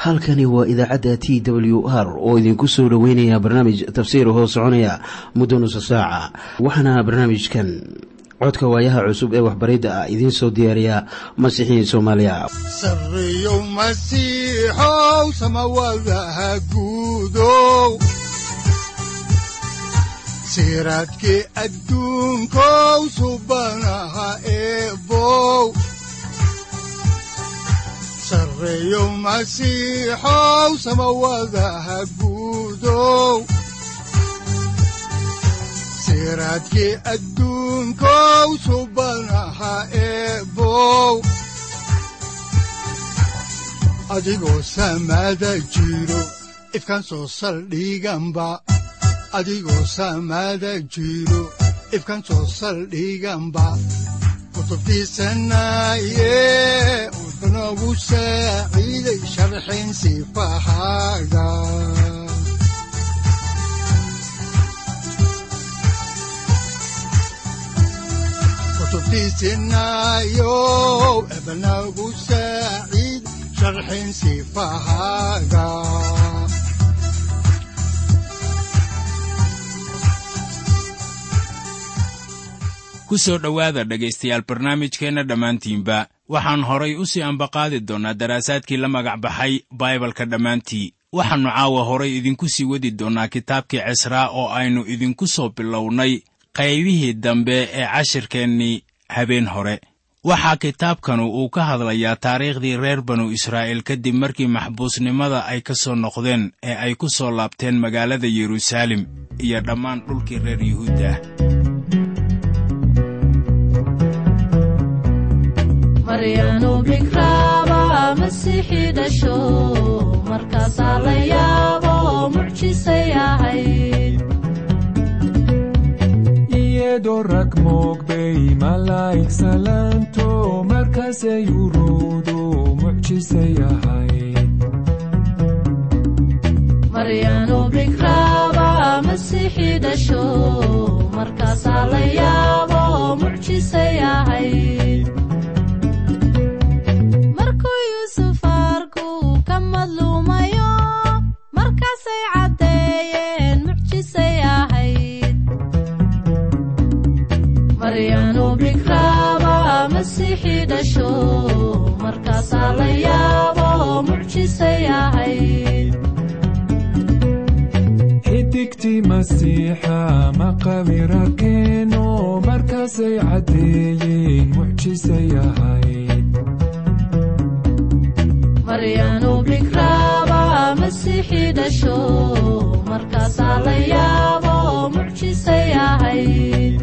halkani waa idaacadda TWR oo idinku soo dhaweynaya barnaamij tafsiir hoo soconaya muddo nusu saaca. waxaana barnaamijkan codka waayaha cusub ee waxbaridda ah idiin soo diyaariya Masiixiin Soomaaliya. Sareeyo Masiixow samawadaha guudow, siraadkii adduunkow subanaha eebow. Sareeyo Masiixow samawadaha guudow, siraadkii adduunkow subanaha eebow. adigoo samada jiro ifkaan soo saldhiganba, adigoo samada jiro ifkaan soo saldhiganba. kutubtiisanaye wuxuu noogu saaciiday sharxin sifahaaga. kutubtiisanayo ebanagu saaciid sharxin sifahaaga. ku soo dhowaada dhegaystayaal barnaamijkeenna dhammaantiinba. waxaan horay u sii ambaqaadi doonnaa daraasaadkii la magac baxay baibalka dhammaantii. waxaannu caawa horay idinku sii wadi doonnaa kitaabkii cisraa oo aynu idinku soo bilownay qaybihii dambe ee cashirkeennii habeen hore. waxaa kitaabkanu uu ka hadlayaa taariikhdii reer banu israa'iil kadib markii maxbuusnimada ay ka soo noqdeen ee ay ku soo laabteen magaalada yeruusaalem iyo dhammaan dhulkii reer yuhuudda. maryaanu bikraaba masiixii dhasho, markaasaa la yaabo mucjisay ahayd. iyadoo rag moogbay malaa'ig salaanto, markaasay uruudu mucjisay ahayd. maryaanu bikraaba masiixii dhasho, markaasaa la yaabo mucjisay ahayd. markuu yuusuf arkuu ka madluumayo, markaasay caddeeyeen mucjisay ahayd. maryaanu bikraaba masiixii dhasho, markaasaa la yaabo mucjisay ahayd. xidigtii masiixa maqabir arkeeno, markaasay caddeeyeen mucjisay ahayd. maryaanu bikraaba masiixii dhasho, markaasaa la yaabo mucjisay ahayd.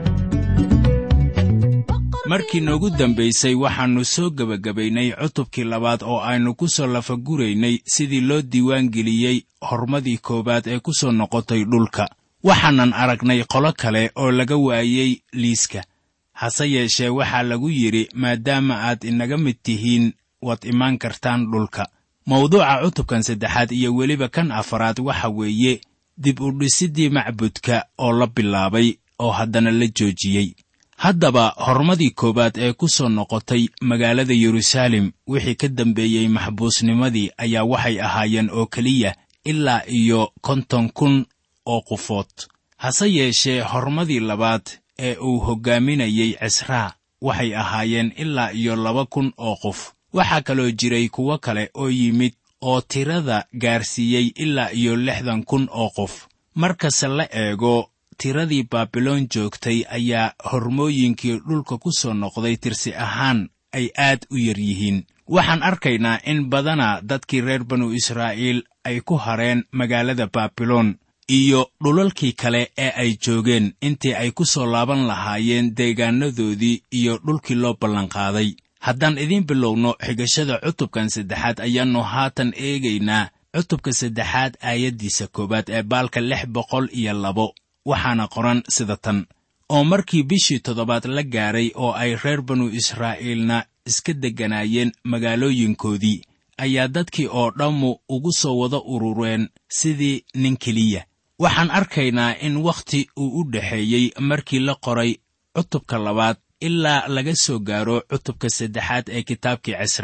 markii noogu dambaysay waxaannu soo gebagabaynay cutubkii labaad oo aynu ku soo lafaguraynay sidii loo diiwaangeliyey hormadii koowaad ee ku soo noqotay dhulka. waxaanan aragnay qolo kale oo laga waayey liiska. hase yeeshee waxaa lagu yidhi, maadaama aad inaga mid tihiin waad imaan kartaan dhulka. mawduuca cutubkan 3 iyo weliba kan 4 waxa weeye dib u dhisiddii macbudka oo la bilaabay oo haddana la joojiyey. haddaba hormadii koowaad ee ku soo noqotay magaalada yeruusaalem wixii ka dambeeyey maxbuusnimadii ayaa waxay ahaayeen oo keliya ilaa iyo 50,000 oo qofood. hase yeeshee hormadii labaad ee uu hoggaaminayey cisraa waxay ahaayeen ilaa iyo 2,000 oo qof. waxaa kaloo jiray kuwo kale oo yimid oo tirada gaarsiiyey ilaa iyo 60,000 oo qof. markase la eego tiradii baabiloon joogtay ayaa hormooyinkii dhulka ku soo noqday tirsi ahaan ay aad u yar yihiin. waxaan arkaynaa in badana dadkii reer banu israa'iil ay ku hareen magaalada baabiloon iyo dhulalkii kale ee ay joogeen intii ay ku soo laaban lahaayeen deegaanadoodii iyo dhulkii loo ballanqaaday. haddaan idiin bilowno xigashada cutubkan 3 ayaannu haatan eegaynaa cutubka 3 aayaddiisa 1 ee baalka 602. waxaana qoran sida tan: oo markii bishii 7 la gaaray oo ay reer banu israa'iilna iska degganaayeen magaalooyinkoodii, ayaa dadkii oo dhammu ugu soo wada urureen sidii nin keliya. waxaan arkaynaa in wakhti uu u dhexeeyey markii la qoray cutubka 2 ilaa laga soo gaaro cutubka 3 ee kitaabkii cisraa.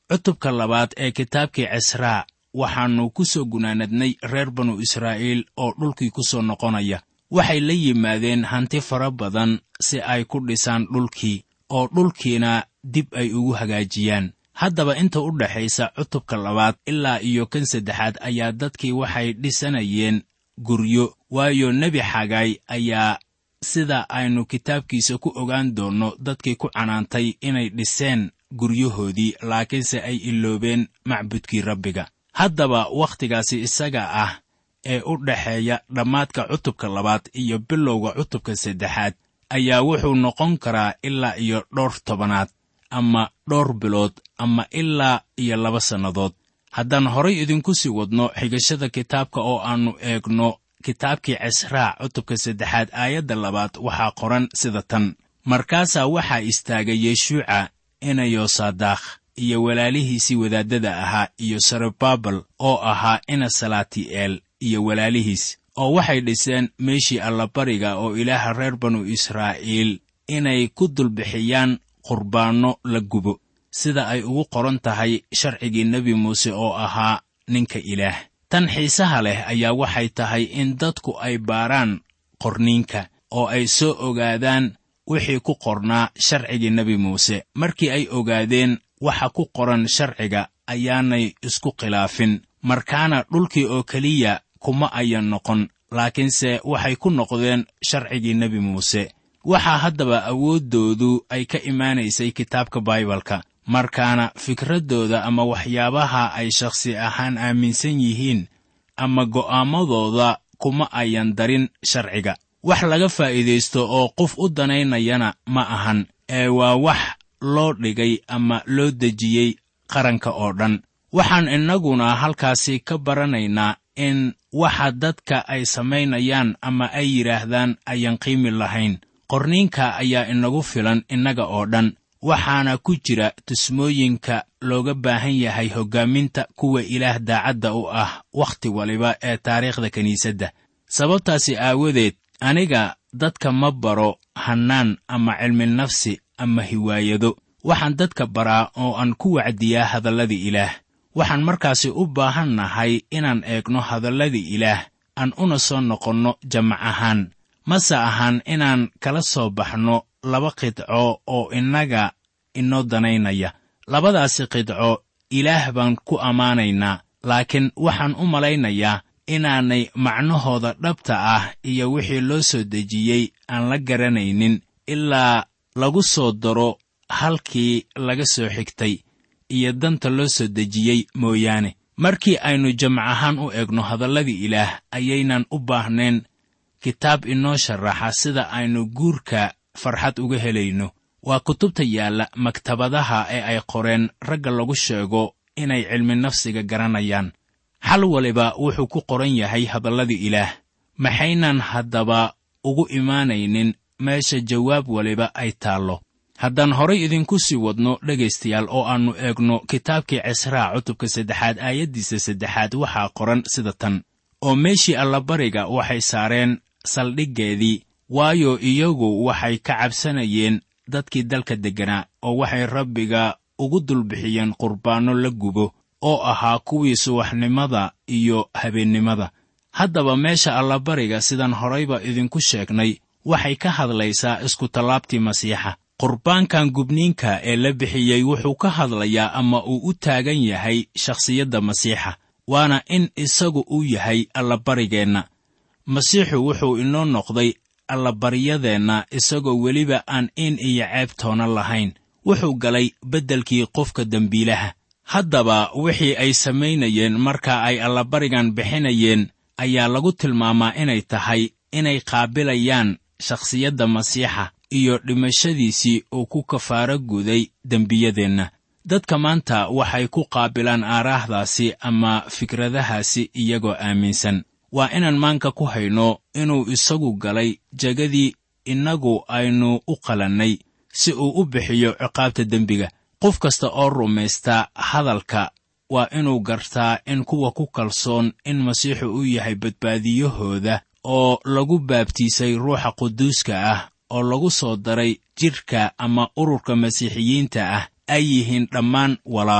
cutubka 2 ee kitaabkii cisraa waxaannu ku soo gunaanadnay reer banu israa'iil oo dhulkii ku soo noqonaya. waxay la yimaadeen hanti fara badan si ay ku dhisaan dhulkii, oo dhulkiina dib ay ugu hagaajiyaan. haddaba inta u dhaxaysa cutubka 2 ilaa iyo kan 3 ayaa dadkii waxay dhisanayeen guryo, waayo nebi xagay ayaa sida aynu kitaabkiisa ku ogaan doonno dadkii ku canaantay inay dhiseen guryahoodii, laakiinse ay iloobeen macbudkii Rabbiga. haddaba wakhtigaasi isaga ah ee u dhaxeeya dhammaadka cutubka 2 iyo bilowga cutubka 3 ayaa wuxuu noqon karaa ilaa iyo dhowr tobanaad, ama dhowr bilood, ama ilaa iyo 2 sannadood. haddaan horay idinku sii wadno xigashada kitaabka oo aannu eegno kitaabkii cisraa cutubka 3 aayadda 2 waxaa qoran sida tan: markaasaa waxaa istaagay yeshuuca ina yosaadaakh iyo walaalihiisii wadaaddada ahaa iyo sarubabel oo ahaa ina salaati'eel iyo walaalihiis, oo waxay dhiseen meeshii allabariga oo ilaaha reer banu israa'iil inay ku dulbixiyaan qurbaanno la gubo, sida ay ugu qoran tahay sharcigii nebi muuse oo ahaa ninka ilaah. tan xiisaha leh ayaa waxay tahay in dadku ay baaraan qorniinka oo ay soo ogaadaan wixii ku qornaa sharcigii nebi muuse. markii ay ogaadeen waxa ku qoran sharciga ayaanay isku khilaafin, markaana dhulkii oo keliya kuma ayan noqon, laakiinse waxay ku noqdeen sharcigii nebi muuse. waxaa haddaba awooddoodu ay ka imaanaysay kitaabka baibalka, markaana fikraddooda ama waxyaabaha ay shakhsi ahaan aaminsan yihiin ama go'aamadooda kuma ayan darin sharciga. wax laga faa'iidaysto oo qof u danaynayana ma ahan, ee waa wax loo dhigay ama loo dejiyey qaranka oo dhan. waxaan innaguna halkaasi ka baranaynaa in waxa dadka ay samaynayaan ama ay yidhaahdaan ayan qiimi lahayn. qorniinka ayaa inagu filan innaga oo dhan, waxaana ku jira tusmooyinka looga baahan yahay hoggaaminta kuwa ilaah daacadda u ah wakhti waliba ee taariikhda kiniisadda. sababtaasi aawadeed aniga dadka ma baro hannaan ama cilminafsi ama hiwaayado. waxaan dadka baraa oo aan ku wacdiyaa hadalladii ilaah. waxaan markaasi u baahannahay inaan eegno hadalladii ilaah, aan una soo noqonno jamac ahaan. mase ahaan inaan kala soo baxno 2 qidco oo innaga inoo danaynaya. labadaasi qidco ilaah baan ku ammaanaynaa, laakiin waxaan u malaynayaa inaanay macnahooda dhabta ah iyo wixii loo soo dejiyey aan la garanaynin ilaa lagu soo daro halkii laga soo xigtay iyo danta loo soo dejiyey mooyaane. markii aynu jamac ahaan u eegno hadalladii ilaah ayaynan u baahnayn kitaab inoo sharaxa sida aynu guurka farxad uga helayno. waa kutubta yaalla maktabadaha ee ay qoreen ragga lagu sheego inay cilminafsiga garanayaan. xal waliba wuxuu ku qoran yahay hadalladii ilaah. maxaynan haddaba ugu imaanaynin meesha jawaab waliba ay taallo? haddaan horay idinku sii wadno dhegaystayaal oo aannu eegno kitaabkii cisraa cutubka 3 aayaddiisa 3 waxaa qoran sida tan: oo meeshii allabariga waxay saareen saldhiggeedii, waayo iyagu waxay ka cabsanayeen dadkii dalka degganaa, oo waxay Rabbiga ugu dulbixiyeen qurbaanno la gubo oo ahaa kuwii subaxnimada iyo habeennimada. haddaba meesha allabariga sidaan horayba idinku sheegnay waxay ka hadlaysaa iskutallaabtii masiixa. qurbaankan gubniinka ee la bixiyey wuxuu ka hadlayaa ama uu u taagan yahay shakhsiyadda masiixa, waana in isagu uu yahay allabarigeenna. masiixu wuxuu inoo noqday allabaryadeenna isagoo weliba aan in iyo ceeb toona lahayn. wuxuu galay beddelkii qofka dembiilaha. haddaba wixii ay samaynayeen marka ay allabarigan bixinayeen ayaa lagu tilmaamaa inay tahay inay qaabilayaan shakhsiyadda masiixa iyo dhimashadiisii uu ku kafaaro guday dembiyadeenna. dadka maanta waxay ku qaabilaan aaraahdaasi ama fikradahaasi iyagoo aaminsan. waa inaan maanka ku hayno inuu isagu galay jegadii innagu aynu u qalannay si uu u bixiyo ciqaabta dembiga. qof kasta oo rumaysta hadalka waa inuu gartaa in kuwa ku kalsoon in masiixu uu yahay badbaadiyahooda oo lagu baabtiisay ruuxa quduuska ah oo lagu soo daray jidhka ama ururka masiixiyiinta ah ay yihiin dhammaan walaalo.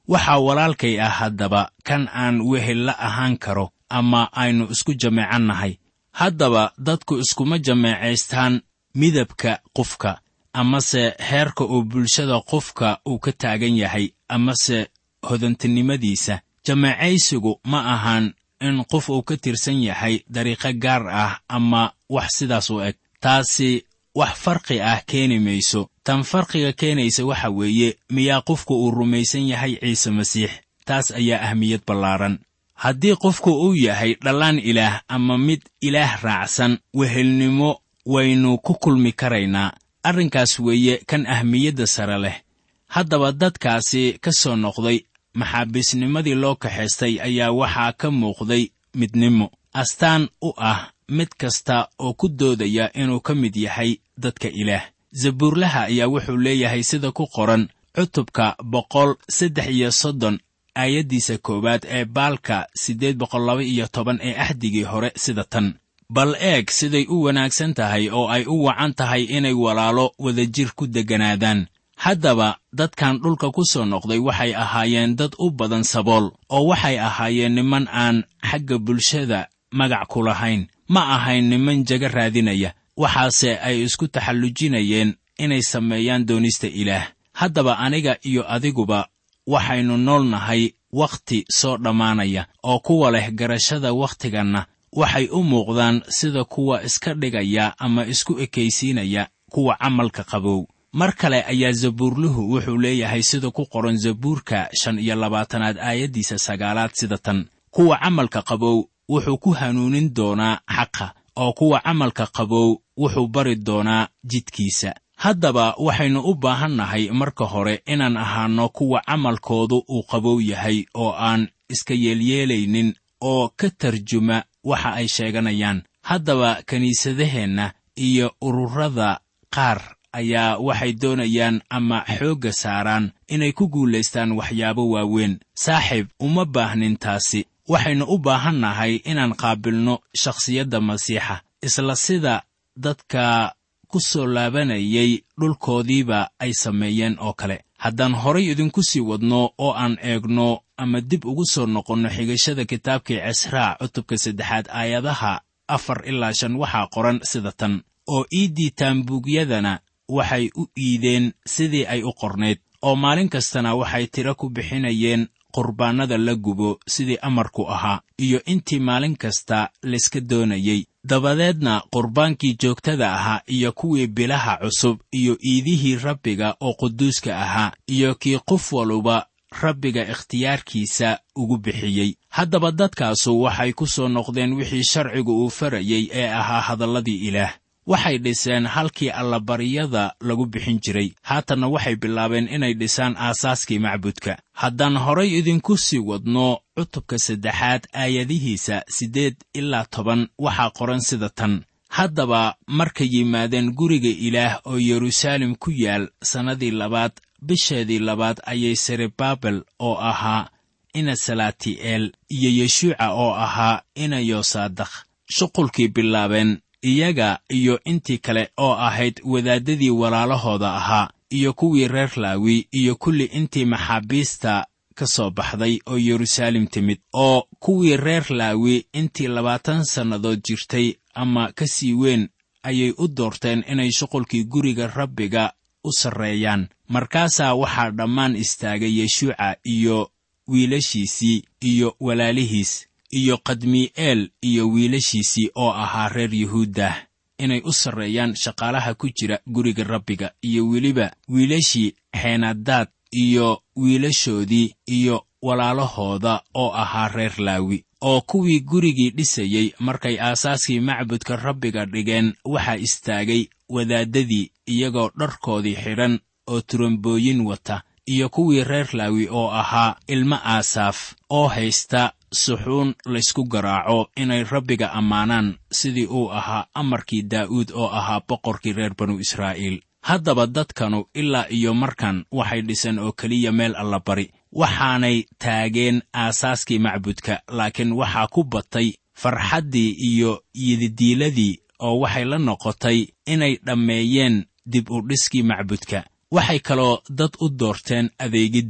waxaa walaalkay ah haddaba kan aan wehel la ahaan karo ama aynu isku jameecannahay. haddaba dadku iskuma jameecaystaan midabka qofka, amase heerka uu bulshada qofka uu ka taagan yahay, amase hodantinimadiisa. jameecaysigu ma ahan in qof uu ka tirsan yahay dariiqo gaar ah ama wax sidaas u eg. taasi wax farqi ah keeni mayso. tan farqiga keenaysa waxa weeye, miyaa qofku uu rumaysan yahay ciise masiix? taas ayaa ahmiyad ballaaran. haddii qofku uu yahay dhallaan ilaah ama mid ilaah raacsan, wehelnimo waynu ku kulmi karaynaa. arrinkaas weeye kan ahmiyadda sare leh. haddaba dadkaasi ka soo noqday maxaabiisnimadii loo kaxaystay ayaa waxaa ka muuqday midnimo, astaan u ah mid kasta oo ku doodaya inuu ka mid yahay dadka ilaah. zabuurlaha ayaa wuxuu leeyahay sida ku qoran cutubka 133 aayaddiisa 1 ee baalka 812 ee axdigii hore sida tan: bal eeg siday u wanaagsan tahay oo ay u wacan tahay inay walaalo wadajir ku degganaadaan. haddaba dadkan dhulka ku soo noqday waxay ahaayeen dad u badan sabool, oo waxay ahaayeen niman aan xagga bulshada magac ku lahayn. ma ahayn niman jaga raadinaya, waxaase ay isku taxallujinayeen inay sameeyaan doonista ilaah. haddaba aniga iyo adiguba waxaynu nool nahay wakhti soo dhammaanaya, oo kuwa leh garashada wakhtiganna waxay u muuqdaan sida kuwa iska dhigaya ama isku ekaysiinaya kuwa camalka qabow. mar kale ayaa zabuurluhu wuxuu leeyahay sida ku qoran zabuurka 25 aayaddiisa 9 sida tan: kuwa camalka qabow wuxuu ku hanuunin doonaa xaqa, oo kuwa camalka qabow wuxuu bari doonaa jidkiisa. haddaba waxaynu u baahannahay marka hore inaan ahaanno kuwa camalkoodu uu qabow yahay, oo aan iska yeelyeelaynin oo ka tarjuma waxa ay sheeganayaan. haddaba kiniisadaheenna iyo ururada qaar ayaa waxay doonayaan ama xoogga saaraan inay ku guulaystaan waxyaabo waaweyn. saaxiib, uma baahnin taasi. waxaynu u baahannahay inaan qaabilno shakhsiyadda masiixa, isla sida dadka ku soo laabanayay dhulkoodiiba ay sameeyeen oo kale. haddaan horay idinku sii wadno oo aan eegno ama dib ugu soo noqonno xigashada kitaabkii Cisraa cutubka 3 aayadaha 4 ilaa 5 waxaa qoran sida tan: oo iiddii taambuugyadana waxay u iideen sidii ay u qornayd, oo maalin kastana waxay tiro ku bixinayeen qurbaannada la gubo sidii amarku ahaa, iyo intii maalin kasta layska doonayey. dabadeedna qurbaankii joogtada ahaa iyo kuwii bilaha cusub iyo iidihii rabbiga oo quduuska ahaa iyo kii qof waluba rabbiga ikhtiyaarkiisa ugu bixiyey. haddaba dadkaasu waxay ku soo noqdeen wixii sharcigu uu farayey ee ahaa hadalladii ilaah. waxay dhiseen halkii allabaryada lagu bixin jiray. haatanna waxay bilaabeen inay dhisaan aasaaskii macbudka. haddaan horay idinku sii wadno cutubka 3 aayadihiisa 8 ilaa 10 waxaa qoran sida tan: haddaba markay yimaadeen guriga ilaah oo yeruusaalem ku yaal sannadii 2 bisheedii 2 ayay serubaabel oo ahaa ina salaati'eel iyo yeshuuca oo ahaa ina yosaadakh shuqulkii bilaabeen, iyaga iyo intii kale oo ahayd wadaaddadii walaalahooda ahaa, iyo kuwii reer laawi iyo kulli intii maxaabiista ka soo baxday oo yeruusaalem timid. oo kuwii reer laawi intii 20 sannadood jirtay ama ka sii weyn ayay u doorteen inay shuqulkii guriga rabbiga u sarreeyaan. markaasaa waxaa dhammaan istaagay yeshuuca iyo wiilashiisii iyo walaalihiis, iyo qadmii'eel iyo wiilashiisii oo ahaa reer yuhuuddah, inay u sarreeyaan shaqaalaha ku jira guriga rabbiga, iyo weliba wiilashii xeenadaad iyo wiilashoodii iyo walaalahooda oo ahaa reer laawi. oo kuwii gurigii dhisayey markay aasaaskii macbudka rabbiga dhigeen, waxaa istaagay wadaaddadii iyagoo dharkoodii xidhan oo turambooyin wata, iyo kuwii reer laawi oo ahaa ilmo aasaaf oo haysta suxuun laysku garaaco inay rabbiga ammaanaan sidii uu ahaa amarkii daa'uud oo ahaa boqorkii reer banu israa'iil. haddaba dadkanu ilaa iyo markan waxay dhiseen oo keliya meel allabari, waxaanay taageen aasaaskii macbudka, laakiin waxaa ku batay farxaddii iyo yididiiladii oo waxay la noqotay inay dhammeeyeen dib u dhiskii macbudka. waxay kaloo dad u doorteen adeegidda,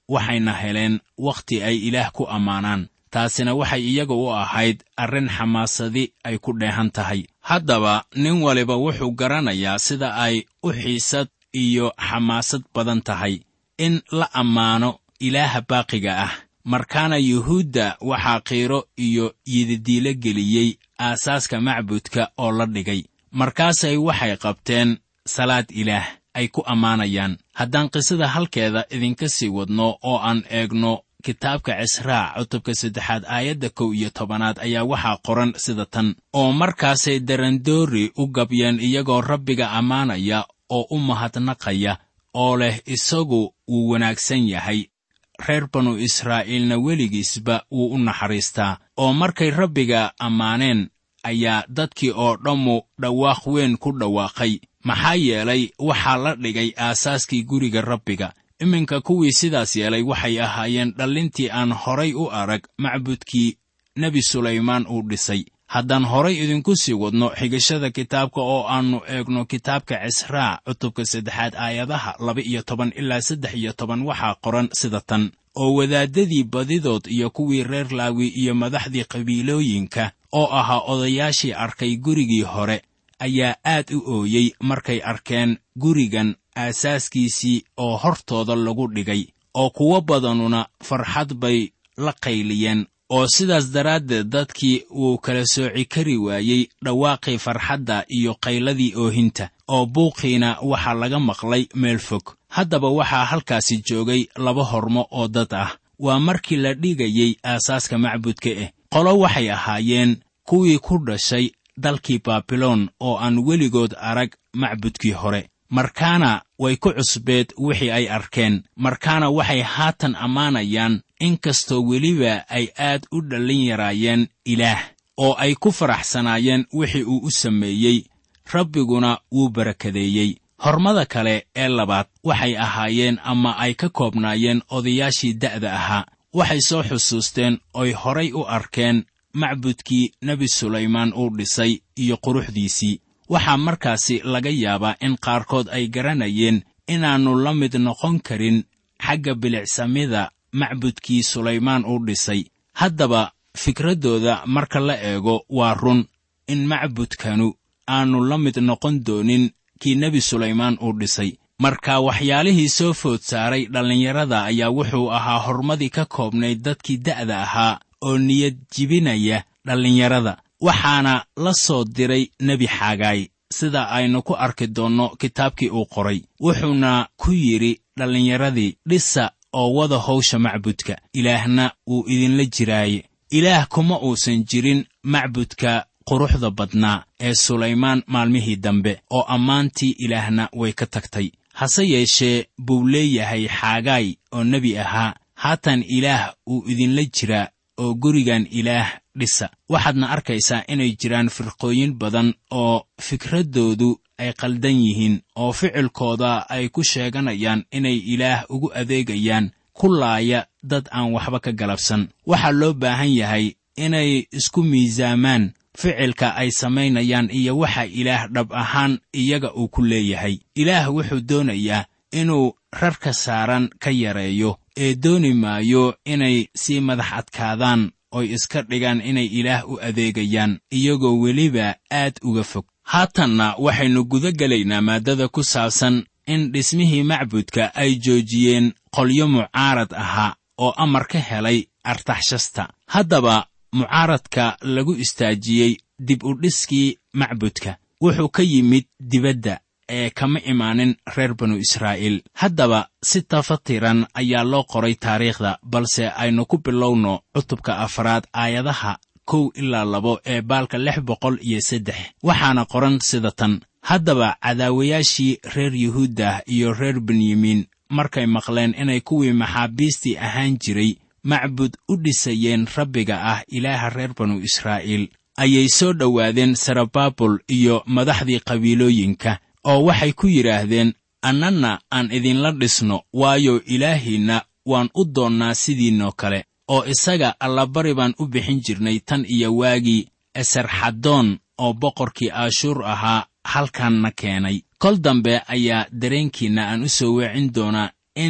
waxayna heleen wakhti ay ilaah ku ammaanaan. taasina waxay iyaga u ahayd arrin xamaasadi ay ku dheehan tahay. haddaba nin waliba wuxuu garanayaa sida ay u xiisad iyo xamaasad badan tahay in la ammaano ilaaha baaqiga ah. markaana yuhuudda waxaa qiiro iyo yididiilo geliyey aasaaska macbudka oo la dhigay. markaasay waxay qabteen salaad ilaah ay ku ammaanayaan. haddaan qisada halkeeda idinka sii wadno oo aan eegno kitaabka Cisraa cutubka 3 aayadda 11 ayaa waxaa qoran sida tan: oo markaasay darandoori u gabyeen iyagoo Rabbiga ammaanaya oo u mahadnaqaya oo leh isagu wuu wanaagsan yahay, reer banu Israa'iilna weligiisba wuu u naxariistaa. oo markay Rabbiga ammaaneen ayaa dadkii oo dhammu dhawaaq weyn ku dhawaaqay, maxaa yeelay waxaa la dhigay aasaaskii guriga Rabbiga. iminka kuwii sidaas yeelay waxay ahaayeen dhallintii aan horay u arag macbudkii nebi Sulaymaan uu dhisay. haddaan horay idinku sii wadno xigashada kitaabka oo aannu eegno kitaabka Cisraa cutubka 3 aayadaha 12 ilaa 13 waxaa qoran sida tan: oo wadaaddadii badidood iyo kuwii reer Laawi iyo madaxdii qabiilooyinka oo ahaa odayaashii arkay gurigii hore ayaa aad u ooyey markay arkeen gurigan aasaaskiisii oo hortooda lagu dhigay, oo kuwo badanuna farxad bay la qayliyeen. oo sidaas daraaddeed dadkii wuu kala sooci kari waayey dhawaaqii farxadda iyo qayladii oohinta, oo buuqiina waxaa laga maqlay meel fog. haddaba waxaa halkaasi joogay 2 hormo oo dad ah. waa markii la dhigayey aasaaska macbudka qolo waxay ahaayeen kuwii ku dhashay dalkii Baabiloon oo aan weligood arag macbudkii hore. markaana way ku cusbeed wixii ay arkeen. markaana waxay haatan ammaanayaan inkastoo weliba ay aad u dhallin yaraayeen ilaah, oo ay ku faraxsanaayeen wixii uu u sameeyey. Rabbiguna wuu barakadeeyey. hormada kale ee labaad waxay ahaayeen ama ay ka koobnaayeen odayaashii da'da ahaa. waxay soo xusuusteen oy horay u arkeen macbudkii nebi Sulaymaan uu dhisay iyo quruxdiisii. waxaa markaasi laga yaabaa in qaarkood ay garanayeen inaannu la mid noqon karin xagga bilicsamida macbudkii Sulaymaan uu dhisay. haddaba fikraddooda marka la eego waa run in macbudkanu aanu la mid noqon doonin kii nebi Sulaymaan uu dhisay. marka waxyaalihii soo food saaray dhallinyarada ayaa wuxuu ahaa hormadii ka koobnayd dadkii da'da ahaa oo niyad jibinaya dhallinyarada. waxaana la soo diray nebi Xagaay sida aynu ku arki doonno kitaabkii uu qoray. wuxuuna ku yidhi dhallinyaradii, dhisa oo wada hawsha macbudka, ilaahna wuu idinla jiraaye. ilaah kuma uusan jirin macbudka quruxda badnaa ee Sulaymaan maalmihii dambe, oo ammaantii ilaahna way ka tagtay. hase yeeshee buu leeyahay Xagaay oo nebi ahaa, haatan ilaah wuu idinla jiraa oo gurigan ilaah dhisa. waxaadna arkaysaa inay jiraan firqooyin badan oo fikraddoodu ay qaldan yihiin, oo ficilkooda ay ku sheeganayaan inay ilaah ugu adeegayaan, ku laaya dad aan waxba ka galabsan. waxaa loo baahan yahay inay isku miisaamaan ficilka ay samaynayaan iyo waxa ilaah dhab ahaan iyaga uu ku leeyahay. ilaah wuxuu doonayaa inuu rarka saaran ka yareeyo, ee dooni maayo inay sii madax adkaadaan oy iska dhigaan inay ilaah u adeegayaan, iyagoo weliba aad uga fog. haatanna waxaynu guda gelaynaa maaddada ku saabsan in dhismihii macbudka ay joojiyeen qolyo mucaarad ahaa oo amar ka helay Artaxshasta. haddaba mucaaradka lagu istaajiyey dib u dhiskii macbudka wuxuu ka yimid dibadda ee kama imaanin reer banu Israa'iil. haddaba si tafatiran ayaa loo qoray taariikhda, balse aynu ku bilowno cutubka 4 aayadaha 1 ilaa 2 ee baalka 603. waxaana qoran sida tan: haddaba cadaawayaashii reer Yuhuudda iyo reer Benyamiin markay maqleen inay kuwii maxaabiistii ahaan jiray macbud u dhisayeen Rabbiga ah ilaaha reer banu Israa'iil, ayay soo dhowaadeen Sarabaabul iyo madaxdii qabiilooyinka, oo waxay ku yidhaahdeen, annana aan idinla dhisno, waayo ilaahiinna waan u doonnaa sidiinoo kale, oo isaga allabari baan u bixin jirnay tan iyo waagii Esarxadoon oo boqorkii Ashuur ahaa halkanna keenay. kol dambe ayaa dareenkiinna aan u soo weecin doonaa in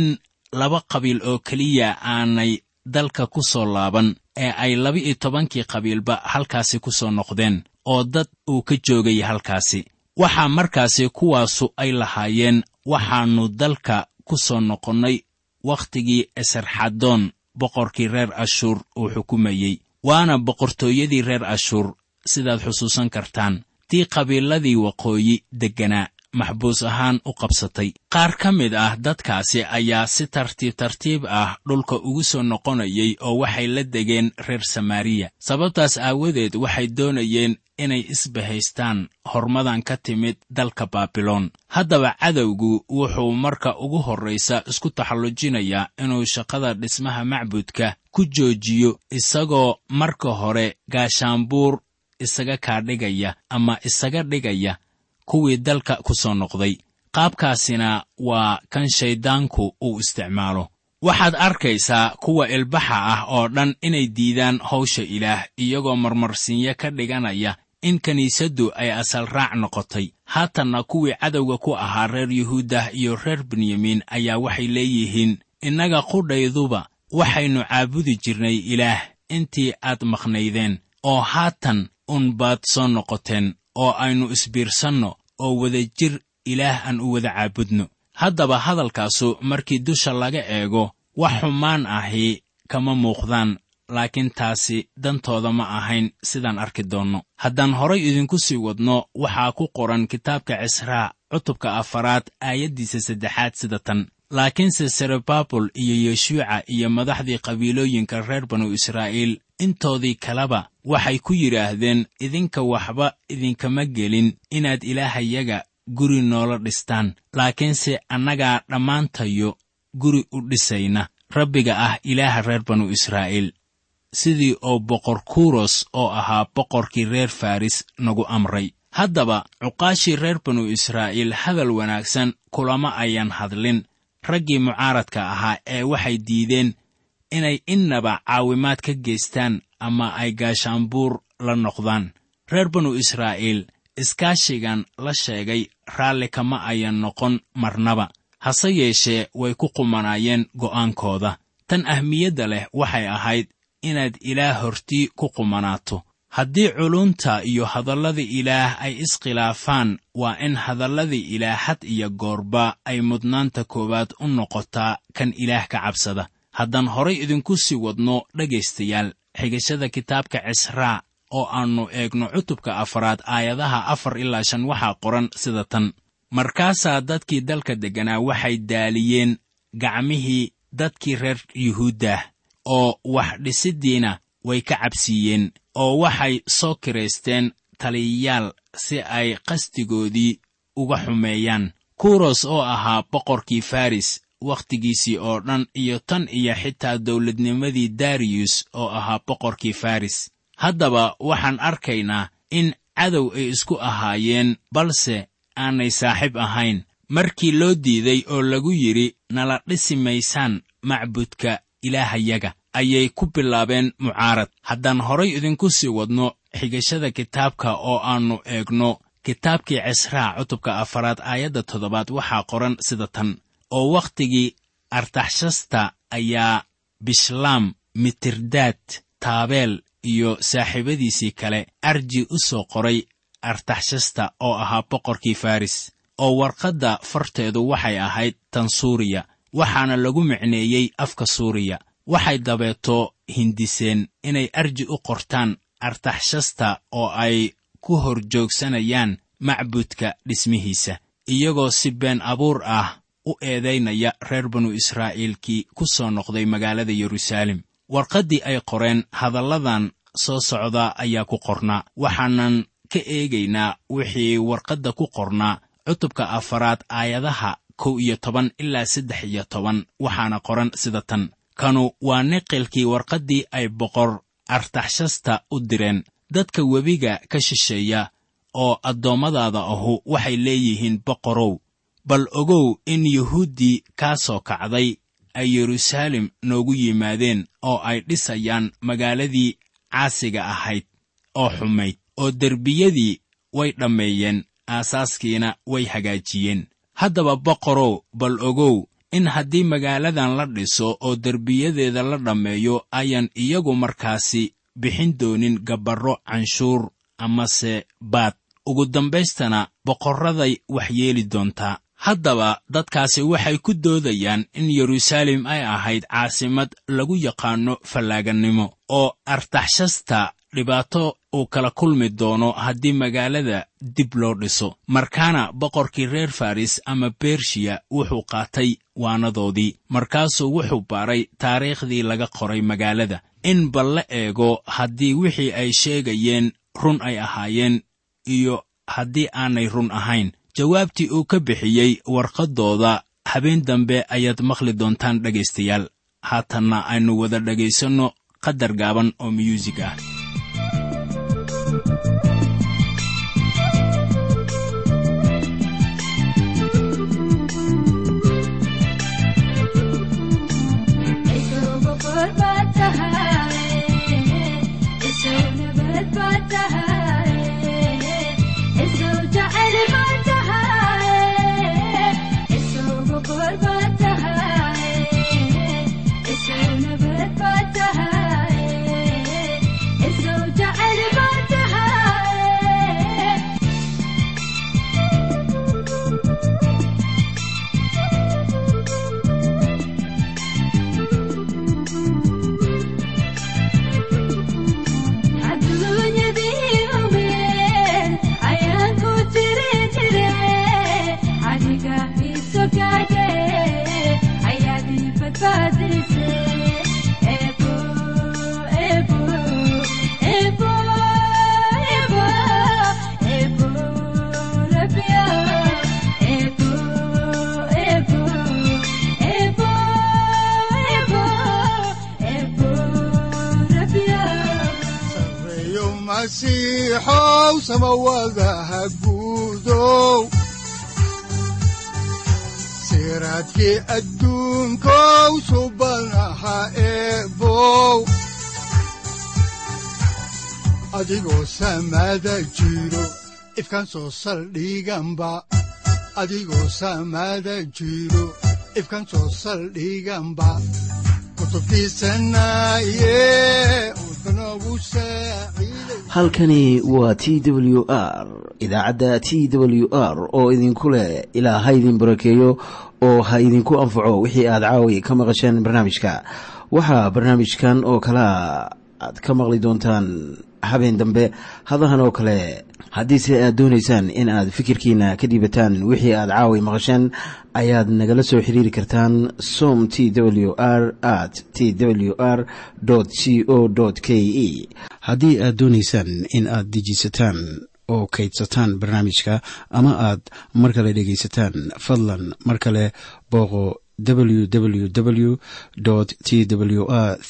2 qabiil oo keliya aanay dalka ku soo laaban ee ay 12 qabiilba halkaasi ku soo noqdeen oo dad uu ka joogay halkaasi. waxaa markaasi kuwaasu ay lahaayeen, waxaannu dalka ku soo noqonnay wakhtigii esarxadoon boqorkii reer ashuur uu xukumayey, waana boqortooyadii reer ashuur sidaad xusuusan kartaan, tii qabiiladii waqooyi degganaa maxbuus ahaan u qabsatay. qaar ka mid ah dadkaasi ayaa si tartiib ah dhulka ugu soo noqonayay oo waxay la degeen reer samaariya. sababtaas aawadeed waxay doonayeen inay isbahaystaan hormadan ka timid dalka baabiloon. haddaba cadowgu wuxuu marka ugu horraysa isku taxallujinayaa inuu shaqada dhismaha macbudka ku joojiyo, isagoo marka hore gaashaanbuur isaga kaadhigaya ama isaga dhigaya kuwii dalka ku soo noqday. qaabkaasina waa kan shayddaanku uu isticmaalo. waxaad arkaysaa kuwa ilbaxa ah oo dhan inay diidaan hawsha ilaah, iyagoo marmarsiinyo ka dhiganaya in kiniisaddu ay asal raac noqotay. haatanna kuwii cadowga ku ahaa reer yuhuudah iyo reer benyamiin ayaa waxay leeyihiin, innaga qudhayduba waxaynu caabudi jirnay ilaah intii aad maqnaydeen, oo haatan baad soo noqoteen, oo aynu isbiirsanno oo wadajir ilaah aan u wada caabudno. haddaba hadalkaasu markii dusha laga eego wax xumaan ahi kama muuqdaan, laakiin taasi dantooda ma ahayn sidaan arki doonno. haddaan horay idinku sii wadno, waxaa ku qoran kitaabka cisraa cutubka 4 aayaddiisa 3 sida tan: laakiinse serubaabul iyo yeshuuca iyo madaxdii qabiilooyinka reer banu israa'iil intoodii kaleba waxay ku yidhaahdeen, idinka waxba idinkama gelin inaad ilaahayaga guri noola dhistaan, laakiinse annagaa dhammaantayo guri u dhisayna rabbiga ah ilaaha reer banu israa'iil, sidii oo boqor kuros oo ahaa boqorkii reer faris nagu amray. haddaba cuqaashii reer banu israa'iil hadal wanaagsan kulama ayan hadlin raggii mucaaradka ahaa ee waxay diideen inay innaba caawimaad ka geystaan ama ay gaashaanbuur la noqdaan. reer banu israa'iil iskaashigan la sheegay raalli kama ayan noqon marnaba, hase yeeshee way ku qumanaayeen go'aankooda. tan ahmiyadda leh waxay ahayd inaad ilaah hortii ku qumanaato. haddii culunta iyo hadallada ilaah ay iskhilaafaan, waa in hadalladii ilaah had iyo goorba ay mudnaanta koowaad u noqotaa kan ilaah ka cabsada. haddaan horay idinku sii wadno dhegaystayaal, xigashada kitaabka cisraa oo aannu eegno cutubka 4 aayadaha 4 ilaa 5 waxaa qoran sida tan: markaasaa dadkii dalka degganaa waxay daaliyeen gacmihii dadkii reer yuhuudah, oo wax dhisiddiina way ka cabsiiyeen, oo waxay soo kiraysteen taliyayaal si ay qasdigoodii uga xumeeyaan. kuros oo ahaa boqorkii faris wakhtigiisii oo dhan, iyo tan iyo xitaa dawladnimadii dariyus oo ahaa boqorkii faris. haddaba waxaan arkaynaa in cadow ay isku ahaayeen, balse aanay saaxiib ahayn. markii loo diiday oo lagu yidhi nala dhisi maysaan macbudka ilaahayaga, ayay ku bilaabeen mucaarad. haddaan horay idinku sii wadno xigashada kitaabka oo aannu eegno kitaabkii cisraa cutubka 4 aayadda 7 waxaa qoran sida tan: oo wakhtigii artaxshasta ayaa bishlaam, mitirdaad, taabeel iyo saaxiibadiisii kale arji u soo qoray artaxshasta oo ahaa boqorkii faris, oo warqadda farteedu waxay ahayd tan suuriya, waxaana lagu micneeyey afka suuriya. waxay dabeeto hindiseen inay arji u qortaan artaxshasta oo ay ku hor joogsanayaan macbudka dhismihiisa, iyagoo si been abuur ah u eedaynaya reer banu israa'iilkii ku soo noqday magaalada yeruusaalem. warqaddii ay qoreen hadalladan soo socda ayaa ku qornaa. waxaanan ka eegaynaa wixii warqadda ku qornaa cutubka 4 aayadaha 11 ilaa 13, waxaana qoran sida tan: kanu waa niqilkii warqaddii ay boqor artaxshasta u direen. dadka webiga ka shisheeya oo addoommadaada ahu waxay leeyihiin, boqorow, bal ogow in yuhuuddii kaa soo kacday ay yeruusaalem noogu yimaadeen, oo ay dhisayaan magaaladii caasiga ahayd oo xumayd, oo derbiyadii way dhammeeyeen, aasaaskiina way hagaajiyeen. haddaba boqorow, bal ogow in haddii magaaladan la dhiso oo derbiyadeeda la dhammeeyo ayan iyagu markaasi bixin doonin gabarro canshuur amase baad, ugu dambaystana boqorraday wax yeeli doontaa. haddaba dadkaasi waxay ku doodayaan in yeruusaalem ay ahayd caasimad lagu yaqaanno fallaagannimo, oo artaxshasta dhibaato uu kala kulmi doono haddii magaalada dib loo dhiso. markaana boqorkii reer faris ama bershiya wuxuu qaatay waanadoodii, markaasuu wuxuu baaray taariikhdii laga qoray magaalada, in bal la eego haddii wixii ay sheegayeen run ay ahaayeen iyo haddii aanay run ahayn. jawaabtii uu ka bixiyey warqaddooda habeen dambe ayaad maqli doontaan dhegaystayaal. haatanna aynu wada dhegaysanno qadar gaaban oo myuusig ah. masiixow samawadaha guudow siraadkii adduunkow subanaha eebow adigoo samada jiro ifkaan soo saldhiganba adigoo samada jiro ifkaan soo saldhiganba halkani waa t w r idaacadda t w r oo idinku leh ilaa ha idin barakeeyo oo ha idinku anfaco wixii aad caawi ka maqasheen barnaamijka. waxaa barnaamijkan oo kalea aad ka maqli doontaan habeen dambe hadahan oo kale. haddiise aad doonaysaan in aad fikirkiina ka dhiibataan wixii aad caawi maqasheen, ayaad nagala soo xiriiri kartaan som t w r @t w r c o k e. haddii aad doonaysaan in aad dejiisataan oo kaydsataan barnaamijka ama aad mar kale dhegaysataan, fadlan mar kale booqo www t w r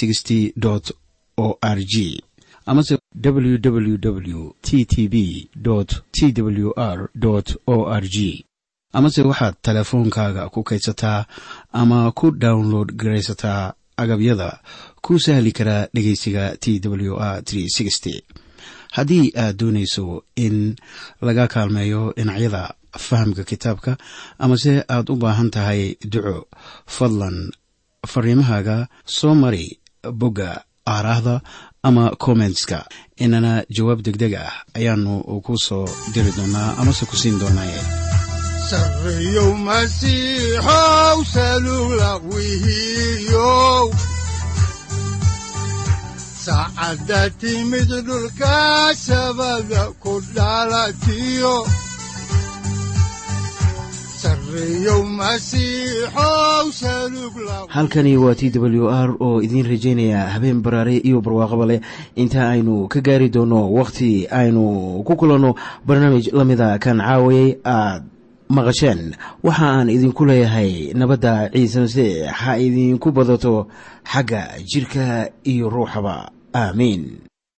o r g amase www t t b t w r o r g. amase waxaad teleefoonkaaga ku kaydsataa ama ku download garaysataa agabyada ku sahli karaa dhegaysiga t w r haddii aad doonayso in laga kaalmeeyo dhinacyada fahamka kitaabka amase aad u baahan tahay duco, fadlan fariimahaaga soo mari bogga aaraahda ama commentska, inana jawaab degdeg ah ayaanu ku soo diri doonaa amase ku siin doonaaye. sarreeyow masiixow salugla wihiyow saacadda timid dhulka sabada ku dhalatiyo halkani waa t w r oo idiin rajaynaya habeen baraare iyo barwaaqaba leh, inta aynu ka gaari doono wakhti aynu ku kulanno barnaamij la mida kan caawayay aad maqasheen. waxa aan idinku leeyahay nabadda ciise masiix ha idinku badato xagga jidhka iyo ruuxaba. aamiin.